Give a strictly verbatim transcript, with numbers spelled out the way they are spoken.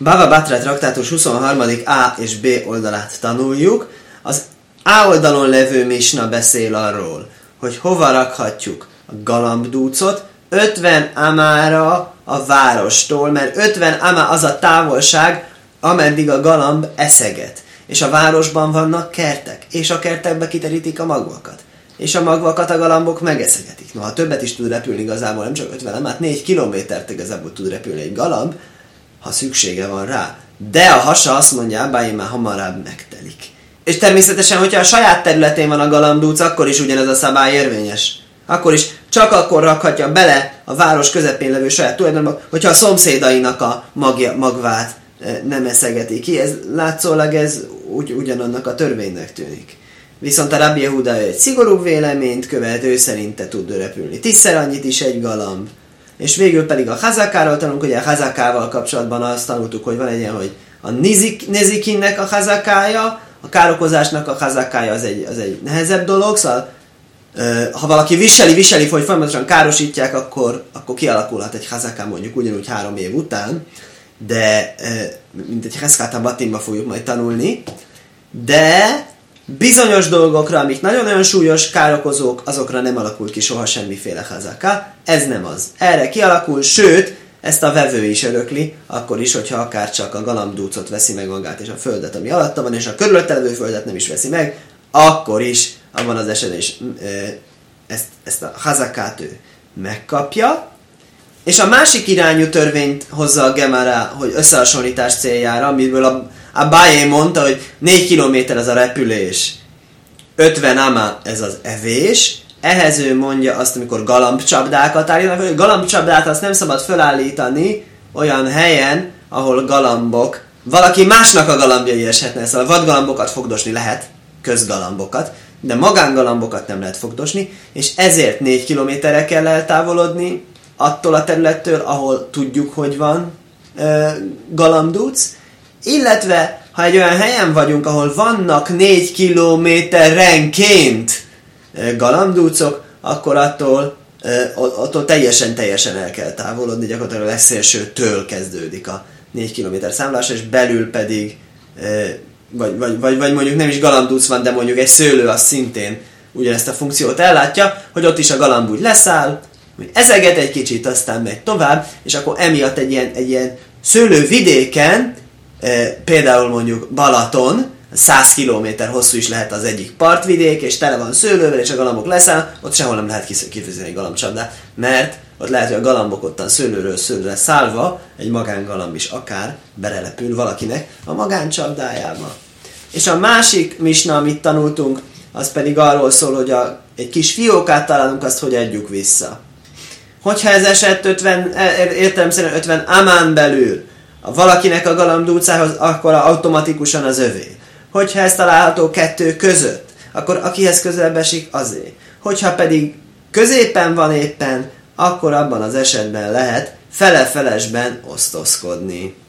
Bava Batra traktátus huszonharmadik A és B oldalát tanuljuk. Az A oldalon levő misna beszél arról, hogy hova rakhatjuk a galambdúcot, ötven amára a várostól, mert ötven amá az a távolság, ameddig a galamb eszeget. És a városban vannak kertek, és a kertekbe kiterítik a magvakat. És a magvakat a galambok megeszegetik. Noha többet is tud repülni igazából, nem csak ötven amát, négy kilométert igazából tud repülni egy galamb, ha szüksége van rá. De a hasa azt mondja, bájén már hamarabb megtelik. És természetesen, hogyha a saját területén van a galambdúc, akkor is ugyanez a szabály érvényes. Akkor is csak akkor rakhatja bele a város közepén levő saját tulajdonba, hogyha a szomszédainak a magja, magvát nem eszegeti ki. Ez, látszólag ez ugy, ugyanannak a törvénynek tűnik. Viszont a Rabbi Yehuda egy szigorú véleményt követ, ő szerinte tud repülni. Tízszer annyit is egy galamb. És végül pedig a hazakáról tanulunk, ugye a hazakával kapcsolatban azt tanultuk, hogy van egy ilyen, hogy a nizik, nizikinnek a hazakája, a károkozásnak a hazakája az egy, az egy nehezebb dolog, szóval ha valaki viseli, viseli, hogy folyamatosan károsítják, akkor, akkor kialakulhat egy hazaká mondjuk ugyanúgy három év után, de mint egy heszkátán batimba fogjuk majd tanulni, de bizonyos dolgokra, amik nagyon-nagyon súlyos károkozók, azokra nem alakul ki soha semmiféle hazaká, ez nem az. Erre kialakul, sőt, ezt a vevő is örökli, akkor is, hogyha akár csak a galambdúcot veszi meg magát, és a földet, ami alatta van, és a körülötte levő földet nem is veszi meg, akkor is, abban az esetben is ezt, ezt a hazakát ő megkapja. És a másik irányú törvényt hozza a Gemara, hogy összehasonlítás céljára, amiből a, a Bájé mondta, hogy négy kilométer ez a repülés, ötven ama ez az evés. Ehhez ő mondja azt, amikor galambcsapdákat állítanak, hogy galambcsapdát azt nem szabad felállítani olyan helyen, ahol galambok, valaki másnak a galambjai eshetne, szóval vadgalambokat fogdosni lehet, közgalambokat, de magángalambokat nem lehet fogdosni, és ezért négy kilométerre kell eltávolodni attól a területtől, ahol tudjuk, hogy van ö, galambdúc, illetve ha egy olyan helyen vagyunk, ahol vannak négy kilométerenként galambdúcok, akkor attól, attól teljesen-teljesen el kell távolodni, gyakorlatilag a legszélsőtől kezdődik a négy kilométer számlás, és belül pedig, vagy, vagy, vagy, vagy mondjuk nem is galambdúc van, de mondjuk egy szőlő az szintén ugyanezt a funkciót ellátja, hogy ott is a galamb úgy leszáll, hogy ezeget egy kicsit, aztán megy tovább, és akkor emiatt egy ilyen, egy ilyen szőlővidéken, például mondjuk Balaton, száz kilométer hosszú is lehet az egyik partvidék, és tele van szőlővel, és a galambok leszáll, ott sehol nem lehet kifizetni egy galambcsapdát, mert ott lehet, hogy a galambok ottan szőlőről szőlőre szállva, egy magángalamb is akár berelepül valakinek a magáncsapdájába. És a másik misna, amit tanultunk, az pedig arról szól, hogy a, egy kis fiókát találunk, azt hogy adjuk vissza. Hogyha ez esett ötven, értelemszerűen ötven amán belül, a valakinek a galambdúcához, akkor automatikusan az övé. Hogyha ez található kettő között, akkor akihez közelebb esik, azé. Hogyha pedig középen van éppen, akkor abban az esetben lehet fele-felesben osztozkodni.